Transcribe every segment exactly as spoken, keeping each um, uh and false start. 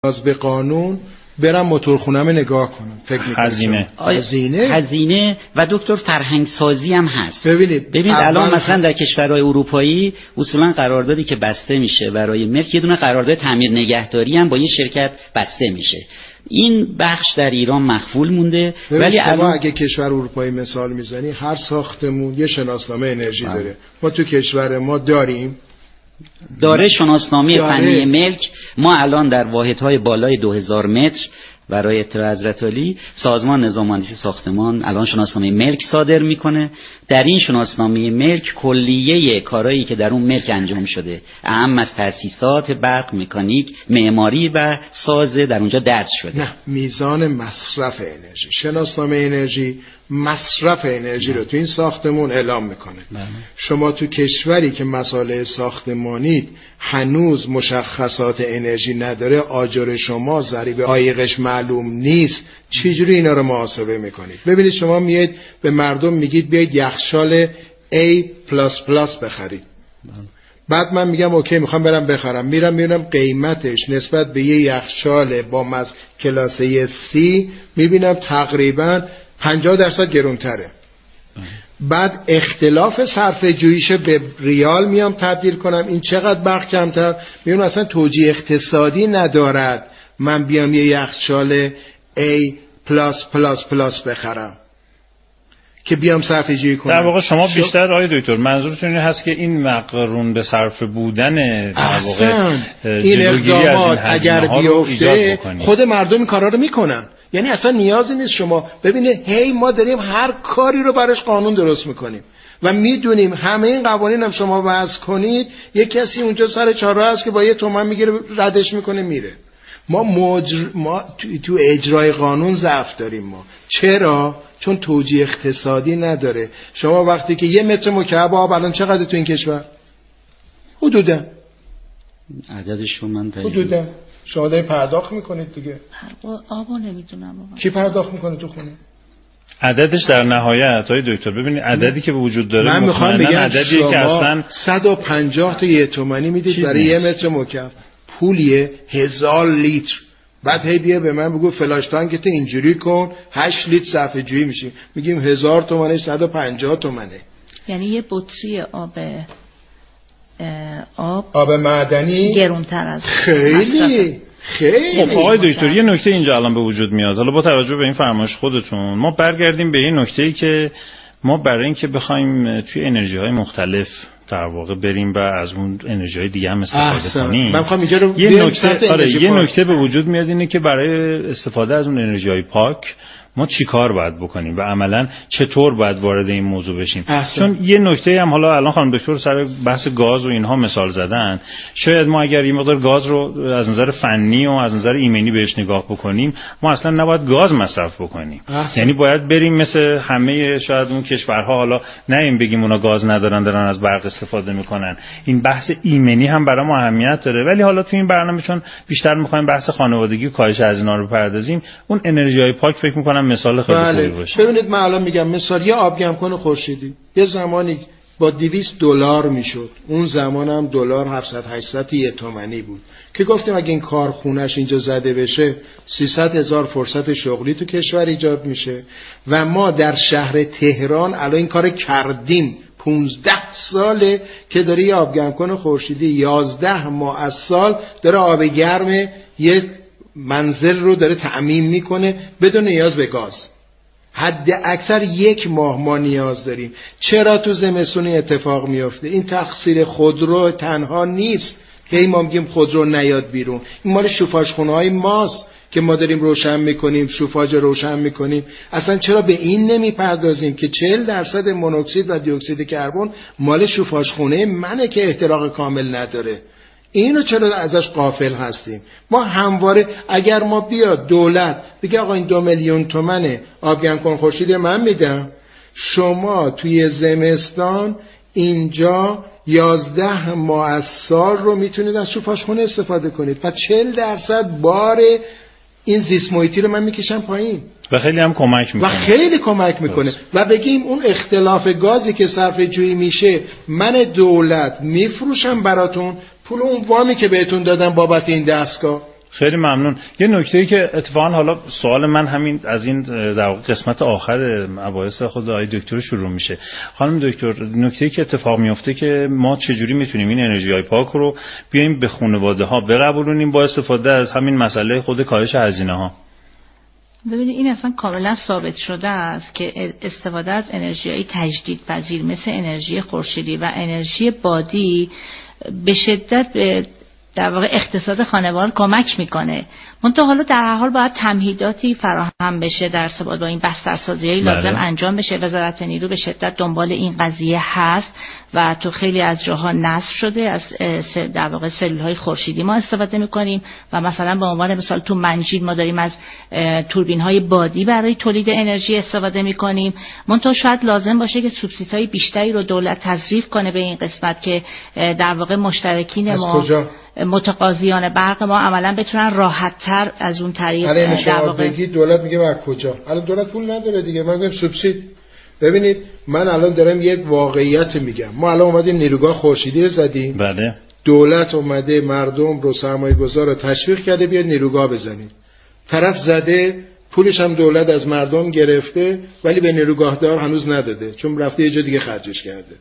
باز به قانون برم موتورخونه‌ام نگاه کنم. فکر می‌کنم هزینه هزینه هزینه و دکتر فرهنگ سازی هم هست. ببینید ببینید الان مثلا هست. در کشورهای اروپایی اصولا قراردادی که بسته میشه برای ملک یه دونه قرارداد تعمیر نگهداری هم با یه شرکت بسته میشه. این بخش در ایران مخفول مونده. ولی شما الان اگه کشور اروپایی مثال میزنی هر ساختمون یه شناسنامه انرژی بله. داره. ما تو کشور ما داریم داره شناسنامه داره. فنی ملک. ما الان در واحدهای بالای دو هزار متر برای اطلاع حضرت عالی سازمان نظام مهندسی ساختمان الان شناسنامه ملک صادر میکنه. در این شناسنامه ملک کلیه کارهایی که در اون ملک انجام شده اهم از تأسیسات برق، مکانیک، معماری و سازه در اونجا درج شده. نه، میزان مصرف انرژی، شناسنامه انرژی مصرف انرژی رو تو این ساختمون اعلام میکنه. بله. شما تو کشوری که مسائل ساختمانید هنوز مشخصات انرژی نداره، آجر شما ضریب عایقش معلوم نیست، چجوری اینا رو محاسبه میکنید؟ ببینید شما میایید به مردم میگید بیایید یخچال A پلاس پلاس بخرید. بعد من میگم اوکی میخوام برم بخرم، میرم میرم قیمتش نسبت به یه یخچال با مز کلاسه C میبینم تقریبا پنجاه درصد گرونتره. بعد اختلاف صرفه جوییش به ریال میام تبدیل کنم، این چقدر برق کمتر، میبینم اصلا توجیه اقتصادی ندارد من بیام یه یخچال A پلاس پلاس پلاس بخرم که بیام صرفه جویی کنم. در واقع شما بیشتر آقای دکتر منظورتون این هست که این مقرون به صرف بودن در واقع این اقدامات اگر بیفته خود مردم این کارا رو میکنن. یعنی اصلا نیازی نیست شما ببینید هی ما داریم هر کاری رو براش قانون درست میکنیم و میدونیم همه این قوانین هم شما وضع کنید یه کسی اونجا سر چهارراه هست که با یه تومن میگیره ردش میکنه میره. ما مجر... ما تو... تو اجرای قانون ضعف داریم. ما چرا؟ چون توجیه اقتصادی نداره. شما وقتی که یه متر مکعب آب الان چقدر تو این کشور؟ حدودا عددش رو من حدودا شما داری پرداخت میکنید دیگه. آبو نمیدونم آقا. کی پرداخت میکنه تو خونه؟ عددش در نهایت های دکتر ببینید عددی که به وجود داره من میخوام بگم عددی که اصلا صد و پنجاه تا یه تومانی میدید برای یه متر مکعب، پولیه هزار لیتر. بعد هی بیا به من بگو فلاش تانک تو اینجوری کن هشت لیتر صرفه جویی میشه، میگیم هزار تومانه صد و پنجاه تومنه. یعنی یه بطری آب آب آب معدنی گرونتر از خیلی خیلی. خب آقای دکتر یه نکته اینجا الان به وجود میاد، حالا با توجه به این فرمایش خودتون ما برگردیم به این نکته‌ای که ما برای اینکه بخوایم توی انرژی های مختلف در واقع بریم و از اون انرژی های دیگه هم استفاده کنیم. من می‌خوام اینجا رو یه نکته آره یه نکته به وجود میاد اینه که برای استفاده از اون انرژی های پاک ما چی کار باید بکنیم و عملاً چطور باید وارد این موضوع بشیم. احسن. چون یه نکته هم حالا الان خانم دکتر سر بحث گاز و اینها مثال زدن، شاید ما اگر این مقدار گاز رو از نظر فنی و از نظر ایمنی بهش نگاه بکنیم ما اصلا نباید گاز مصرف بکنیم. احسن. یعنی باید بریم مثل همه شاید اون کشورها، حالا نیم بگیم اونا گاز ندارن دارن از برق استفاده میکنن، این بحث ایمنی هم برای ما اهمیت داره. ولی حالا تو این برنامه چون بیشتر میخوایم بحث خانوادگی و کاهش از اینا رو بپردازیم، اون انرژی‌های پاک فکر میکنم مثال خیلی بله. خوبی باشه. ببینید من الان میگم مثال یه آبگمکن خورشیدی یه زمانی با دویست دلار میشد، اون زمان هم دلار هفتصد هشتصد یه تومانی بود که گفتیم اگه این کارخونهش اینجا زده بشه سیصد هزار فرصت شغلی تو کشور ایجاد میشه و ما در شهر تهران الان این کار کردیم. پونزده ساله که داره یه آبگمکن خورشیدی یازده ماه از سال داره آب گرم یه منزل رو داره تأمین میکنه بدون نیاز به گاز. حد اکثر یک ماه ما نیاز داریم. چرا تو زمستون اتفاق میفته؟ این تقصیر خودرو تنها نیست که این ما میگیم خودرو نیاد بیرون، این مال شوفاژخونه های ماست که ما داریم روشن میکنیم، شوفاژ روشن میکنیم. اصلا چرا به این نمیپردازیم که چهل درصد مونوکسید و دی اکسید کربن مال شوفاژخونه منه که احتراق کامل نداره؟ اینو چرا ازش غافل هستیم؟ ما همواره اگر ما بیاد دولت بگه آقا این دو میلیون تومنه آبگمکن خورشیدی من میدم، شما توی زمستان اینجا یازده ماه از سال رو میتونید از شوفاژخونه استفاده کنید و چهل درصد بار این زیست محیطی رو من میکشم پایین و خیلی هم کمک میکنه و خیلی کمک میکنه. و بگیم اون اختلاف گازی که صرفه جویی میشه من دولت میفروشم براتون، پول اون وامی که بهتون دادم بابت این دستگاه خیلی ممنون. یه نکته‌ای که اتفاقا حالا سوال من همین از این در واقع قسمت آخر مباحث خود آقای دکتر شروع میشه. خانم دکتر، نکته‌ای که اتفاق میفته که ما چجوری میتونیم این انرژی‌های پاک رو بیایم به خانواده‌ها بقبولونیم با استفاده از همین مسئله خود کاهش هزینه‌ها؟ ببینید این اصلا کاملا ثابت شده است که استفاده از انرژی‌های تجدیدپذیر مثل انرژی خورشیدی و انرژی بادی به شدت به در واقع اقتصاد خانوار کمک میکنه. منتها حالا در هر حال باید تمهیداتی فراهم بشه در ارتباط با این بسترسازی‌های لازم انجام بشه. وزارت نیرو به شدت دنبال این قضیه هست و تو خیلی از جاها نصب شده. از در واقع سلول‌های خورشیدی ما استفاده میکنیم و مثلا به عنوان مثال تو منجیل ما داریم از توربین‌های بادی برای تولید انرژی استفاده میکنیم. منتها شاید لازم باشه که سوبسیدهای بیشتری رو دولت تضریف کنه به این قسمت که در واقع مشترکین ما متقاضیان برق ما عملا بتونن راحت‌تر از اون طریق در واقع بگی دولت میگه از کجا؟ الان دولت پول نداره دیگه. من میگم سوبسید. ببینید من الان دارم یک واقعیت میگم. ما الان اومدیم نیروگاه خورشیدی رو زدیم. بله. دولت اومده مردم رو سرمایه‌گذار رو تشویق کرده بیاد نیروگاه بزنید. طرف زده، پولش هم دولت از مردم گرفته ولی به نیروگاهدار هنوز نداده چون رفته یه جا دیگه خرجش کرده.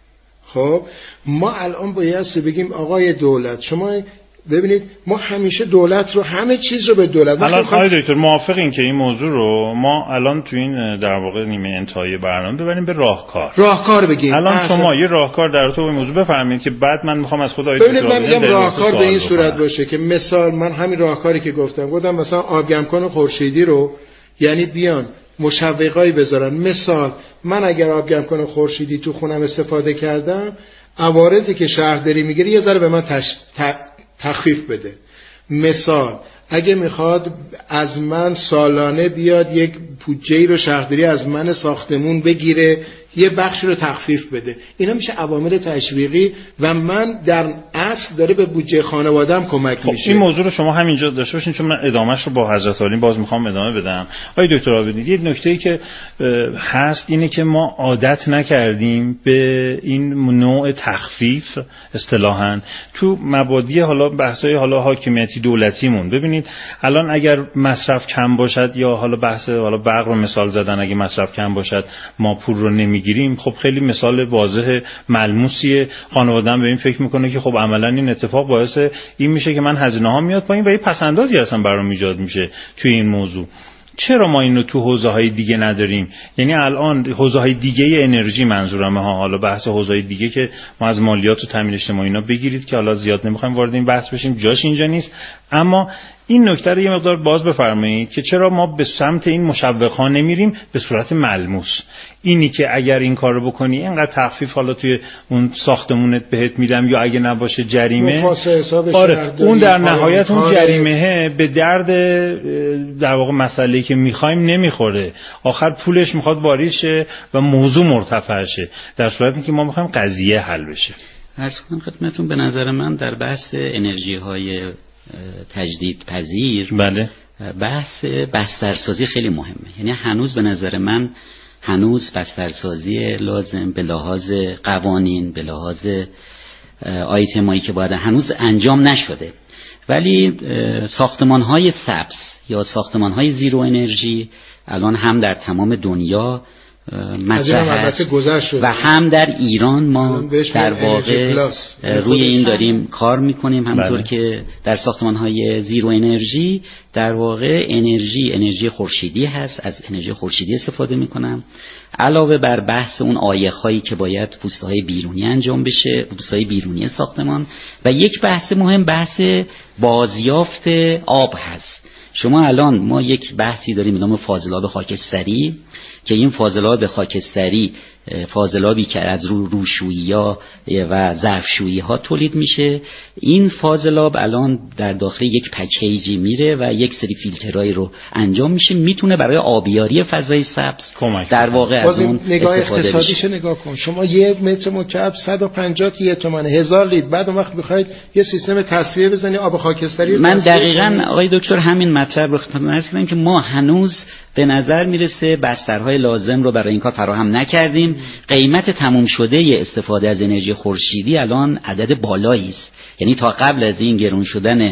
خب ما الان باید بگیم آقای دولت شما ببینید ما همیشه دولت رو همه چیز رو به دولت. الان آقای دکتر موافقین که این موضوع رو ما الان تو این در واقع نیمه انتهایی برنامه ببریم به راهکار راهکار بگیم. الان احسن. شما یه راهکار در تو این موضوع بفرمایید که بعد من میخوام از خود آقای دکتر ببینید من میگم راهکار به این صورت باشه که مثال من همین راهکاری که گفتم گفتم مثلا آبگمکن خورشیدی رو یعنی بیان مشوقایی بذارن. مثال من اگر آبگمکن خورشیدی تو خونم استفاده کردم عوارضی که شهرداری میگیره یه ذره به من تش... ت... تخفیف بده. مثال اگه میخواد از من سالانه بیاد یک بودجه‌ای رو شهرداری از من ساختمون بگیره یه بخشی رو تخفیف بده. اینا میشه عوامل تشویقی و من در اصل داره به بودجه خانواده‌ام کمک خب میشه. این موضوع رو شما همینجا داشته باشین چون من ادامهش رو با حضرت عالی باز میخوام ادامه بدم. آقای دکتر عابدی یه نکته‌ای که هست اینه که ما عادت نکردیم به این نوع تخفیف اصطلاحاً تو مبادی حالا بحث‌های حالا حاکمیتی دولتیمون. ببینید الان اگر مصرف کم باشد یا حالا بحث حالا برق رو مثال زدن اگه مصرف کم باشد ما پول رو نمیگیریم. خب خیلی مثال واضح ملموسیه. خانواده‌ام به این فکر میکنه که خب عملاً این اتفاق باعث این میشه که من هزینه ها میاد پایین و یه پس‌اندازی اصلا برام ایجاد میشه توی این موضوع. چرا ما اینو تو حوزه‌های دیگه نداریم؟ یعنی الان حوزه‌های دیگه انرژی منظورمه ها، حالا بحث حوزه‌های دیگه که ما از مالیات و تامین اجتماعی اینا بگیرید که حالا زیاد نمیخوایم وارد این بحث بشیم جاش اینجا نیست. اما این نکته رو یه مقدار باز بفرمایید که چرا ما به سمت این مشوق‌ها نمیریم به صورت ملموس. اینی که اگر این کارو بکنی اینقدر تخفیف حالا توی اون ساختمونت بهت میدم یا اگه نباشه جریمه. آره اون در نهایت اون جریمه به درد در واقع مسئله‌ای که میخوایم نمیخوره. آخر پولش میخواد واریز شه و موضوع مرتفع شه در صورتی که ما میخوایم قضیه حل بشه. عرض کنم خدمتتون به نظر من در بحث انرژی‌های تجدید پذیر بله بحث بسترسازی خیلی مهمه. یعنی هنوز به نظر من هنوز بسترسازی لازم به لحاظ قوانین به لحاظ آیتمایی که باید هنوز انجام نشده. ولی ساختمان‌های سبز یا ساختمان‌های زیرو انرژی الان هم در تمام دنیا مطرح هست و هم در ایران ما در واقع روی این داریم کار میکنیم. همونطور که در ساختمان‌های زیرو انرژی در واقع انرژی انرژی خورشیدی هست، از انرژی خورشیدی استفاده میکنم علاوه بر بحث اون عایق‌هایی که باید پوسته‌های بیرونی انجام بشه، پوسته‌های بیرونی ساختمان. و یک بحث مهم بحث بازیافت آب هست. شما الان ما یک بحثی داریم به نام فاضلاب خاکستری که این فاضلاب خاکستری فاضلابی که از رو روشویی‌ها و ظرفشویی‌ها تولید میشه. این فاضلاب الان در داخل یک پکیجی میره و یک سری فیلترایی رو انجام میشه، میتونه برای آبیاری فضای سبز در واقع از اون نگاه اقتصادیش نگاه کن. شما یک متر مکعب صد و پنجاه تا تومن هزار لیتر، بعد اون وقت میخواید یه سیستم تصفیه بزنی آب خاکستری. من دقیقاً آقای دکتر همین مطلب رو خدمتتون عرض کردم که ما هنوز به نظر میرسه بسترهای لازم رو برای این کار فراهم نکردیم. قیمت تموم شده استفاده از انرژی خورشیدی الان عدد بالایی است. یعنی تا قبل از این گرون شدن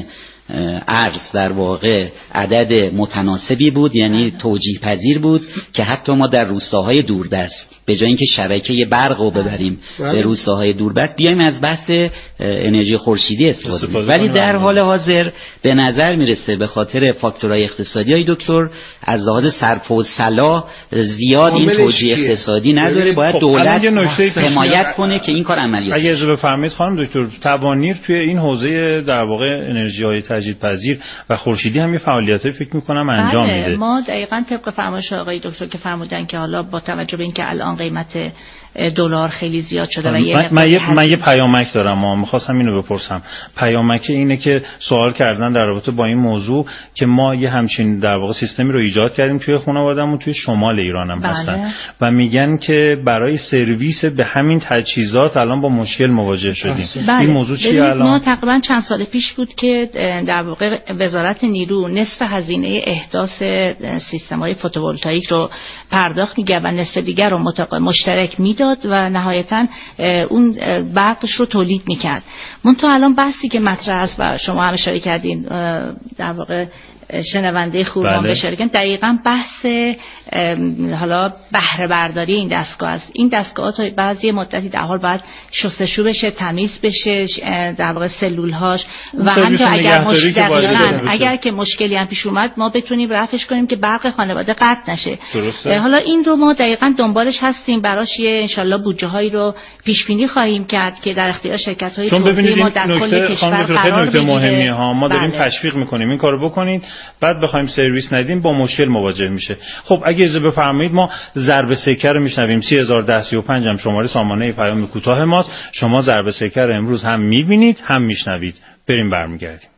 ارز در واقع عدد متناسبی بود، یعنی توجیه پذیر بود که حتی ما در روستاهای دوردست به جای اینکه شبکه برق رو ببریم به روستاهای دوردست بیایم از بحث انرژی خورشیدی استفاده کنیم. ولی در حال حاضر به نظر میرسه به خاطر فاکتورهای اقتصادی های دکتر از لحاظ صرف و صلاح زیاد این توجیه اقتصادی نداره. باید خب دولت حمایت کنه که این کار عملیات. اگه اجازه بفرمایید خانم دکتر، توانیر توی این حوزه در واقع انرژی های تجدیدپذیر و خورشیدی هم یه فعالیتایی فکر می‌کنم انجام بله، میده. ما دقیقاً طبق فرمایش آقای دکتر که فرمودن که حالا با توجه به اینکه الان قیمت دلار خیلی زیاد شده و یه من, من, یه من یه پیامک دارم، ما می‌خواستم اینو بپرسم. پیامک اینه که سوال کردن در رابطه با این موضوع که ما یه همچین در واقع سیستمی رو ایجاد کردیم توی خانواده‌مون توی شمال ایران هم هستن. بله. و میگن که برای سرویس به همین تجهیزات الان با مشکل مواجه شدیم. بله. این موضوع چیه الان؟ ما تقریبا چند سال پیش بود که در واقع وزارت نیرو نصف هزینه احداث سیستم‌های فوتوولتائیک رو پرداخت می‌کرد و نصف دیگر رو مشترک میداد و نهایتاً اون برقش رو تولید میکرد. منتها الان بحثی که مطرح است و شما هم اشاره کردین در واقع شنونده خوب هم اشاره کردن، دقیقاً بحث حالا بهره برداری این دستگاه است. این دستگاه تا بعضی مدتی در حال باید شستشو بشه، تمیز بشه در واقع سلول‌هاش و حتی اگر مشکلی اگر که مشکلی هم پیش اومد ما بتونیم رفعش کنیم که برق خانواده قطع نشه. درسته. حالا این رو ما دقیقاً دنبالش هستیم، براش یه ان شاءالله بودجه‌هایی رو پیش بینی خواهیم کرد که در اختیار شرکت‌های توزیع ما در کل کشور قرار بگیره. مهمی ها ما داریم بله. تشویق می‌کنیم این کارو بکنید، بعد بخوایم سرویس ندیم با مشکل مواجه میشه. خب اگه اجازه بفرمایید ما ضرب سکه رو میشنویم. سه هزار و ده سی و پنج هم شماره سامانه پیام کوتاه ماست. شما ضرب سکه رو امروز هم میبینید هم میشنوید. بریم برمیگردیم.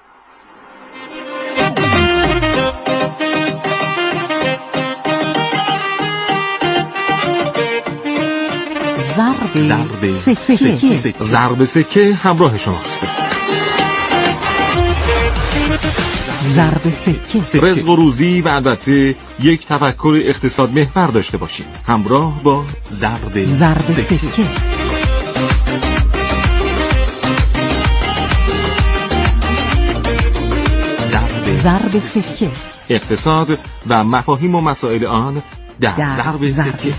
ضرب سکه ضرب سکه همراه شماست. ضرب سکه رزق و روزی و البته یک تفکر اقتصاد محور داشته باشیم همراه با ضرب ضرب سکه. ضرب سکه اقتصاد و مفاهیم و مسائل آن در ضرب سکه.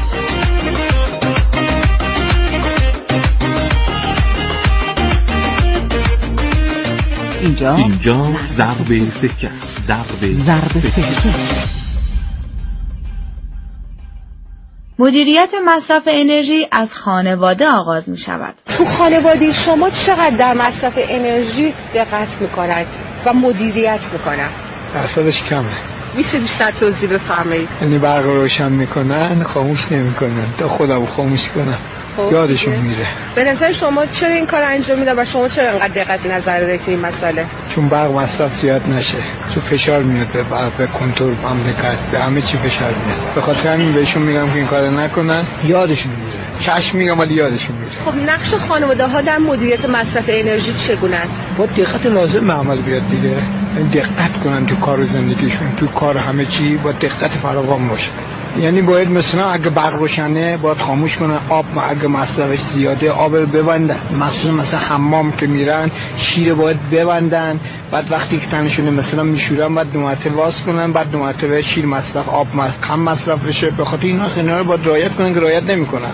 اینجا اینجا ضرب سکه است. ضرب ضرب سکه. مدیریت مصرف انرژی از خانواده آغاز می شود. تو خانواده شما چقدر در مصرف انرژی دقت میکنند و مدیریت میکنند؟ درصدش کمه. میشه بیشتر توضیح بفرمایید؟ یعنی برق روشن میکنن خاموش نمیکنن تا خودمو خاموش کنم. یادشون میره. به نظر شما چرا این کار انجام میدن و شما چرا انقدر دقت نظر دارید این مسئله؟ چون برق مصرف زیاد نشه. چون فشار میاد به برق، به کنترل مملکت، به همه چی فشار میاد. به خاطر همین بهشون میگم که این کارو نکنن، یادشون میره. چشم میگم ولی یادشون میره. خب نقش خانواده ها در مدیریت مصرف انرژی چگونه است؟ با دقت لازم عمل بیاد دیگه. دقت کنن تو کار زندگیشون، تو کار همه چی با دقت فراوان باشه. یعنی باید مثلا اگه برق روشنه باید خاموش کنن، آب اگه مصرفش زیاده آب رو ببندن، مثلا مثلا حمام که میرن شیر باید ببندن، بعد وقتی که تنشونه مثلا میشورن بعد دو مرتبه واس کنن، بعد دو مرتبه شیر مصرف آب کم مصرف بشه. به خاطر اینا اینا رو باید رعایت کنن که رعایت نمیکنن.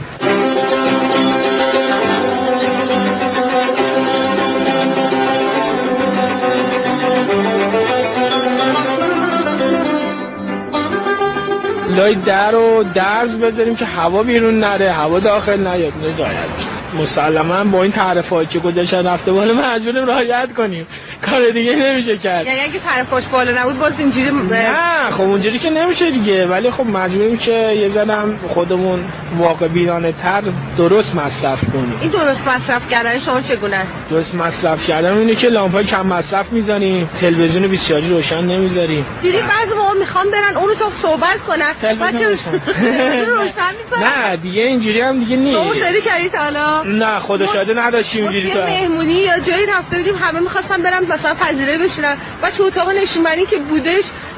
لای در و درز بذاریم که هوا بیرون نره، هوا داخل نیاد. رعایت مسلما با این تعرفه‌ای که گذاشتن رفته بالا مجبوریم رعایت کنیم، کار دیگه نمیشه کرد. یعنی اگه تعرفه‌اش بالا نبود باز اینجوری نه خب اونجوری که نمیشه دیگه، ولی خب مجبوریم که یه ذره هم خودمون واقع بینانه تر درست مصرف کنیم. این درست مصرف کردن شما چگونه است؟ درست مصرف کردن اینه که لامپای کم مصرف میزنیم، تلویزیون بیست و چهار روشن نمیذاریم. دیدی بعضی موقع میخوام برن اون رو تا صحبت کنن بعد روشن نه دیگه اینجوری هم دیگه نیست. شما مشاهده کردید حالا؟ نه خدا شاهده نداشتیم اینجوری. تو مهمونی یا جایی رفته بودیم همه می‌خواستن برن مثلا پذیرایی بشینن، بعد تو اتاق نشیمنی که بودش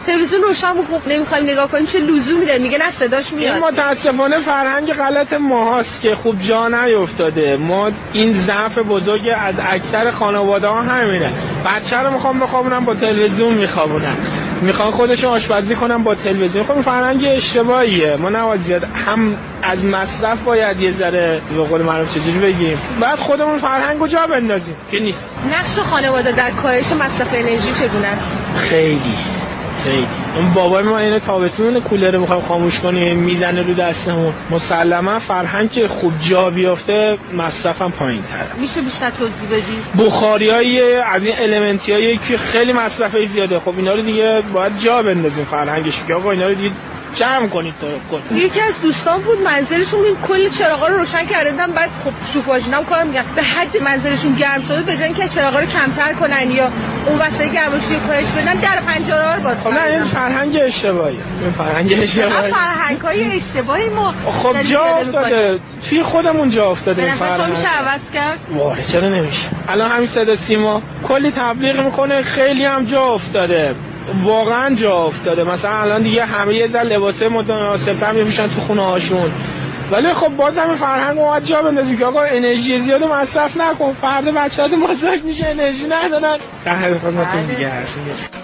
تلویزیون روشن خوب نمیخوایم نگاه کنیم چه لزومی داره؟ میگه نه صداش میاد. این متاسفانه فرهنگ غلط ماهاست که خوب جا نیافتاده. ما این ضعف بزرگ از اکثر خانواده ها همینه. بچه رو میخوام بخوابونم با تلویزیون میخوابونن، میخوان خودشون آشپزی کنن با تلویزیون. خب فرهنگ اشتباهیه. ما نباید زیاد هم از مصرف باید یه ذره به قول معروف چجوری بگیم، بعد خودمون فرهنگو جا بندازیم که نیست. نقش خانواده در کاهش مصرف انرژی چگونه است؟ خیلی خیلی. اون بابای ما اینو تابستون کولر رو میخوایم خاموش کنیم میزنه رو دستمون. مسلما فرهنگ که خوب جا بیافته مصرفم پایین‌تره. میشه بیشتر توضیح بدی؟ بخاریای از این المنتیایی که خیلی مصرفش زیاده، خب اینا رو دیگه باید جا بندازیم فرهنگش که آقا اینا رو دیگه جمع کنید تو کن. یکی از دوستان بود منزلشون این کل چراغا رو روشن کردن، بعد خب شوفاژینام کار میگن به حد منزلشون گرم شده به جای اینکه چراغا رو کمتر کنن یا اون وسایل گرمایشی رو کاهش بدن در پنجره ها رو باز کنن. خب این فرهنگ اشتباهیه. این فرهنگ اشتباهیه. فرهنگ‌های اشتباهی ما خب جا افتاده توی خودمون جا افتاده این فرهنگ. میشه عوض کرد؟ واه چرا نمیشه؟ الان همین صدا سیما کلی تبلیغ میکنه، خیلی هم جا افتاده. واقعا جا افتاده. مثلا الان دیگه همه یه ذره لباسه متناسب‌تر میپوشن تو خونه هاشون، ولی خب بازم این فرهنگ اومد جا بندازیم که آقا انرژی زیاد مصرف نکن، فردا بچه‌ها مصرف میشه انرژی ندارن. در خدمتتون دیگه هستیم.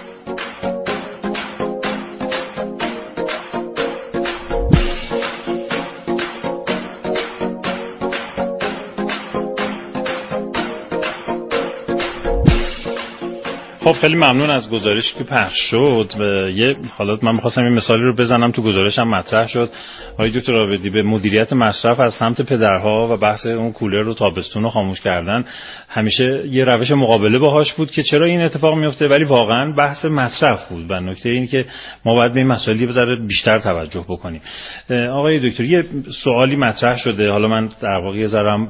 خب خیلی ممنون از گزارشی که پخش شد. یه حالا من می‌خواستم این مثالی رو بزنم تو گزارشم مطرح شد. آقای دکتر عابدی به مدیریت مصرف از سمت پدرها و بحث اون کولر رو تابستون رو خاموش کردن همیشه یه روش مقابله باهاش بود که چرا این اتفاق میفته، ولی واقعا بحث مصرف بود. و نکته این که ما باید به این مسائل بذاره بیشتر توجه بکنیم. آقای دکتر یه سوالی مطرح شده، حالا من در واقع یه ذره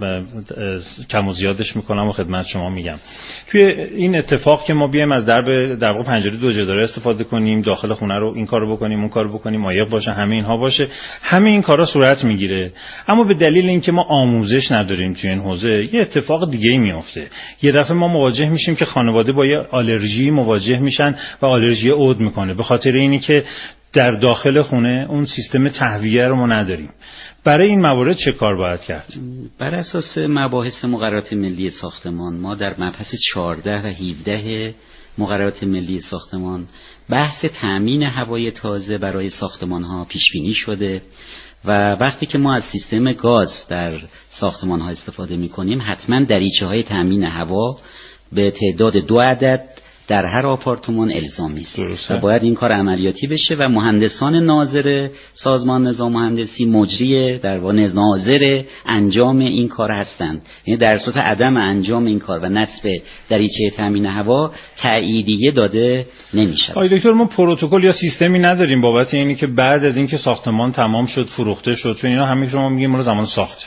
کم و زیادش می‌کنم و خدمت شما میگم. توی این اتفاق که ما از درب در واقع پنجره دو جداره استفاده کنیم، داخل خونه رو این کارو بکنیم اون کارو بکنیم، مایق باشه، همه اینها باشه، همه این کارا صورت میگیره، اما به دلیل اینکه ما آموزش نداریم توی این حوزه یه اتفاق دیگه‌ای میفته. یه دفعه ما مواجه میشیم که خانواده با یه آلرژی مواجه میشن و آلرژی عود میکنه به خاطر اینی که در داخل خونه اون سیستم تهویه رو ما نداریم. برای این موارد چه کار باید کرد؟ بر اساس مباحث مقررات ملی ساختمان ما در مبحث چهارده و هفده مقررات ملی ساختمان بحث تامین هوای تازه برای ساختمان ها پیش بینی شده و وقتی که ما از سیستم گاز در ساختمان ها استفاده می کنیم حتما دریچه های تامین هوا به تعداد دو عدد در هر آپارتمان الزامی است و باید این کار عملیاتی بشه و مهندسان ناظر سازمان نظام مهندسی مجری در واقع ناظر انجام این کار هستند. یعنی در صورت عدم انجام این کار و نصب دریچه تامین هوا تأییدیه داده نمیشه. آقای دکتر ما پروتکل یا سیستمی نداریم بابت اینی که بعد از اینکه ساختمان تمام شد فروخته شد، چون اینا همه شما میگیم ما رو زمان ساخت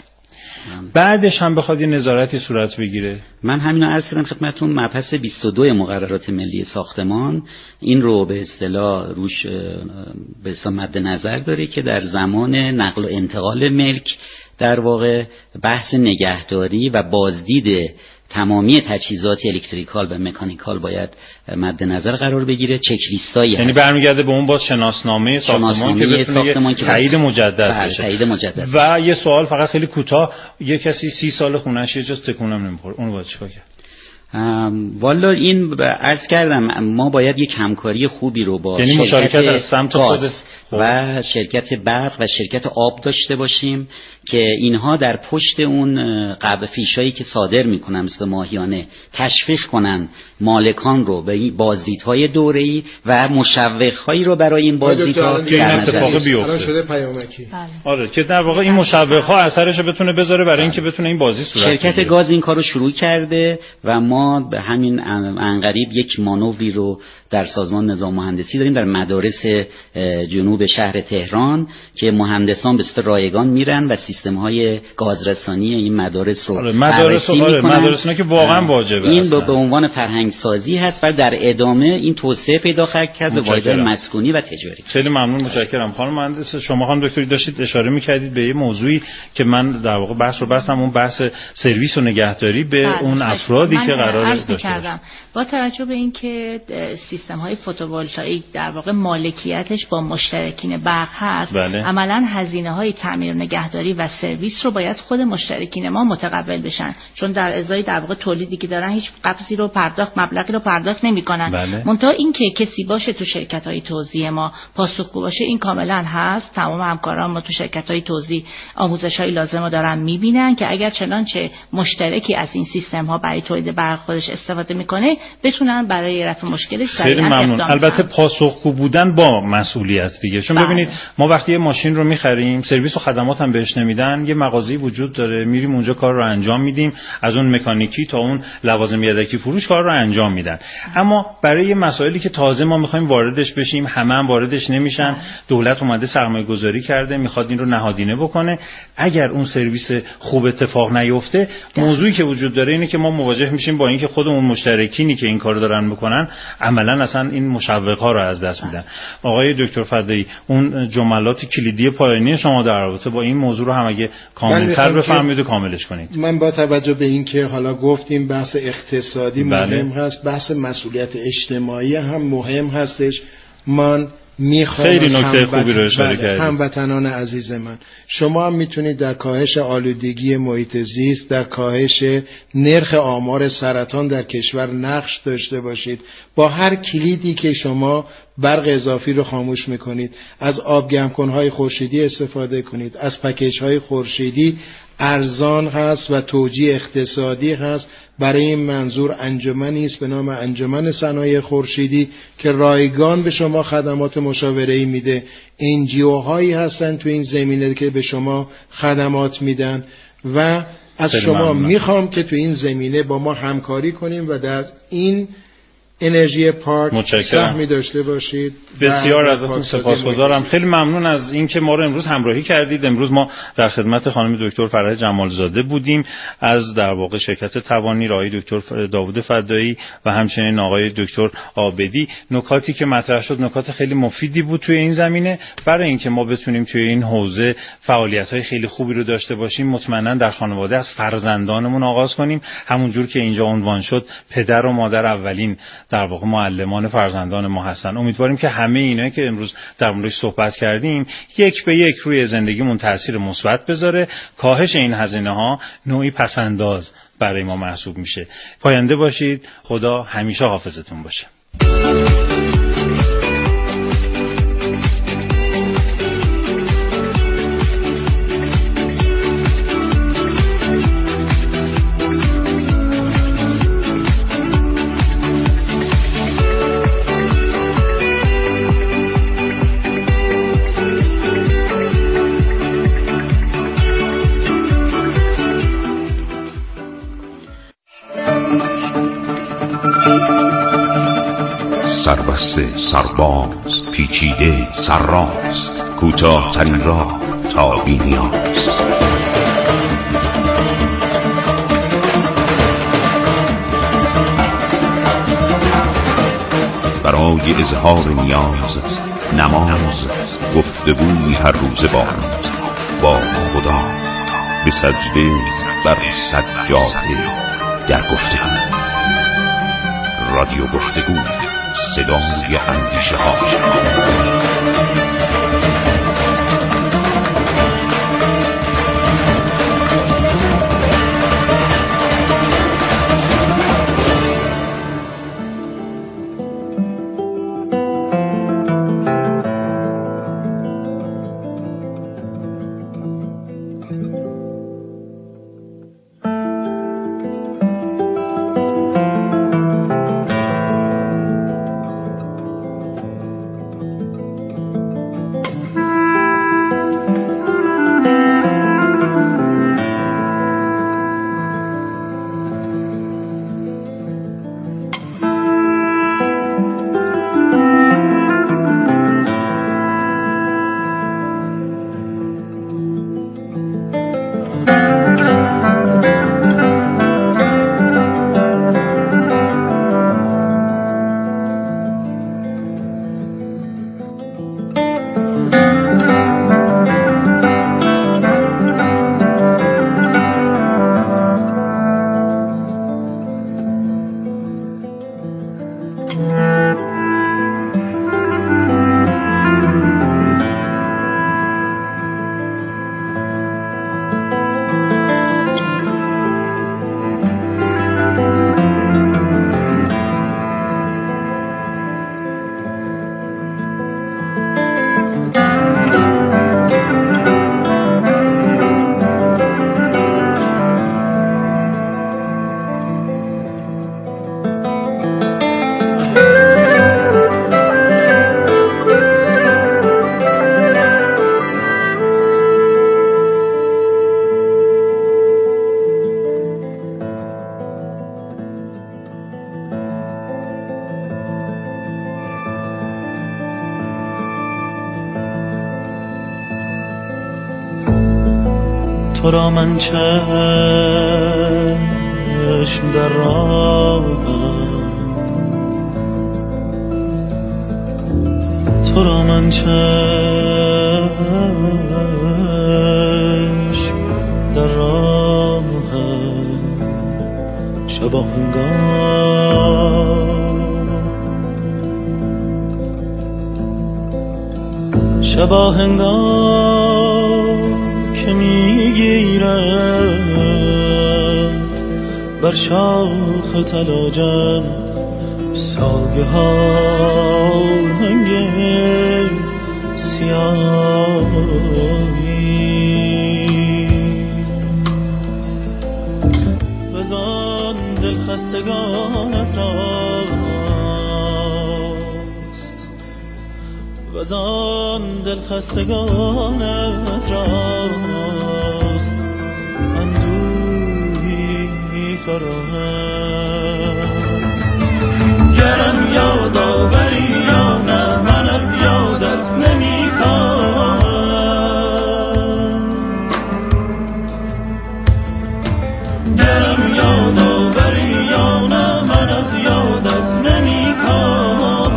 بعدش هم بخواد یه نظارتی صورت بگیره. من همینو عرض کردم خدمتتون. مبحث بیست و دو مقررات ملی ساختمان این رو به اصطلاح روش به اصطلاح مد نظر داره که در زمان نقل و انتقال ملک در واقع بحث نگهداری و بازدید تمامی تجهیزات الکتریکال و مکانیکال باید مد نظر قرار بگیره. چک لیستایی یعنی برمیگرده به اون باز شناسنامه ساختمان که بتونه تایید مجدد بشه. تایید مجدد. و یه سوال فقط خیلی کوتاه، یه کسی سی سال خونه‌اش یه جا تکونم نمیخوره، اون باید چیکار کرد؟ والا این عرض کردم ما باید یک همکاری خوبی رو با یعنی مشارکت از سمت خود و شرکت برق و شرکت آب داشته باشیم که اینها در پشت اون قبض فیشایی که صادر میکنن مثل ماهیانه تشویق کنن مالکان رو به این بازدیدهای دوره‌ای و مشوق‌هایی رو برای این بازدیدها که این اتفاق بیفته. الان شده پیامکی. آره که در واقع این مشوق‌ها اثرش رو بتونه بذاره برای اینکه بتونه این بازی صورت بگیره. شرکت گاز این کارو شروع کرده و ما به همین عنقریب یک مانوری رو در سازمان نظام مهندسی داریم در مدارس جنوب شهر تهران که مهندسان به صورت رایگان میرن و سیستم‌های گازرسانی این مدارس رو آره مدارس آره مدارسنا که واقعا واجبه. این به عنوان فرهنگ سازی هست و در ادامه این توسعه پیدا خواهد کرد به واحدهای مسکونی و تجاری. خیلی ممنون، متشکرم. خانم مهندس شما خانم دکتری داشتید اشاره می‌کردید به یه موضوعی که من در واقع بحث رو بستم، اون بحث سرویس و نگهداری به اون افرادی که قرار داشته باشن. با توجه به اینکه سیستم های فوتوولتائیک در واقع مالکیتش با مشترکین برق هست، بله. عملاً هزینه های تعمیر و نگهداری و سرویس رو باید خود مشترکین ما متقبل بشن، چون در ازای در واقع تولیدی که دارن هیچ قبضی رو پرداخت مبلغی رو پرداخت نمیکنن. بله. منتها این که کسی باشه تو شرکت های توزیع ما پاسخگو باشه این کاملا هست. تمام همکاران ما تو شرکت های توزیع آموزش های لازم رو دارن میبینن که اگر چنانچه مشترکی از این سیستم ها برای تولید برق خودش استفاده میکنه بتونن برای رفع مشکلش خیلی ممنون. البته پاسخگو بودن با مسئولیت دیگه، چون بله. ببینید ما وقتی یه ماشین رو میخریم سرویس و خدمات هم بهش نمیدن، یه مغازه‌ای وجود داره، میریم اونجا کار رو انجام میدیم، از اون مکانیکی تا اون لوازم یدکی فروش کار رو انجام میدن. اما برای مسائلی که تازه ما میخوایم واردش بشیم همه هم واردش نمیشن، دولت اومده سرمایه گذاری کرده میخواد این رو نهادینه بکنه، اگر اون سرویس خوب اتفاق نیفته موضوعی که وجود داره اینه که ما مواجه میشیم با اینکه خودمون مشترکینی که این کارو دارن میکنن عملا اصلا این مشوق‌ها رو از دست میدن. آقای دکتر فدایی اون جملات کلیدی پایانی شما در رابطه با این موضوع رو هم اگه کامل‌تر بفرمایید و کاملش کنید. من با توجه به اینکه حالا گفتیم بحث اقتصادی بله. مهم هست، بحث مسئولیت اجتماعی هم مهم هستش. من میخوام خیلی نکته خوبی رو اشاره کردید. هموطنان عزیز من، شما هم میتونید در کاهش آلودگی محیط زیست، در کاهش نرخ آمار سرطان در کشور نقش داشته باشید. با هر کلیدی که شما برق اضافی رو خاموش میکنید، از آب گرمکن‌های خورشیدی استفاده کنید، از پکیج‌های خورشیدی ارزان هست و توجیه اقتصادی هست. برای این منظور انجمنی است به نام انجمن صنایع خورشیدی که رایگان به شما خدمات مشاوره‌ای میده. انجیو هایی هستن تو این زمینه که به شما خدمات میدن و از شما میخوام که تو این زمینه با ما همکاری کنیم و در این انرژی پارک سهمی داشته باشید. بسیار ازتون سپاسگزارم. خیلی ممنون از اینکه ما رو امروز همراهی کردید. امروز ما در خدمت خانم دکتر فرح جمالزاده بودیم از در واقع شرکت توانی، آقای دکتر داوود فدایی و همچنین آقای دکتر عابدی. نکاتی که مطرح شد نکات خیلی مفیدی بود توی این زمینه برای اینکه ما بتونیم توی این حوزه فعالیت‌های خیلی خوبی رو داشته باشیم. مطمئنا در خانواده از فرزندانمون آغاز کنیم، همونجور که اینجا عنوان شد پدر و مادر اولین در واقع معلمان فرزندان ما هستن. امیدواریم که همه اینا که امروز در موردش صحبت کردیم یک به یک روی زندگیمون تاثیر مثبت بذاره. کاهش این هزینه ها نوعی پسنداز برای ما محسوب میشه. پاینده باشید. خدا همیشه حافظتون باشه. سربسته سرباز پیچیده سرراست، کوتاه ترین راه تا بی نیاز. برای اظهار نیاز نماز، گفتگوی هر روز با با خدا، به سجده بر سجاده در گفتگو. رادیو گفتگو، صدای اندیشه ها. تو را من چشم در راهم، تو را من چشم در راهم، شبا هنگام شبا هنگام که میگیرد بر شاخ تلاجم سایه ها هنگ سیاهی، بزن دل خستگانت راست، بزن دل خستگانت راست، اندوهی فراهم. گرم یاد آوری یا نه من از یادت نمی کنم، گرم یاد آوری یا نه من از یادت نمی کنم.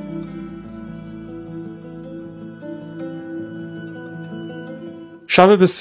شب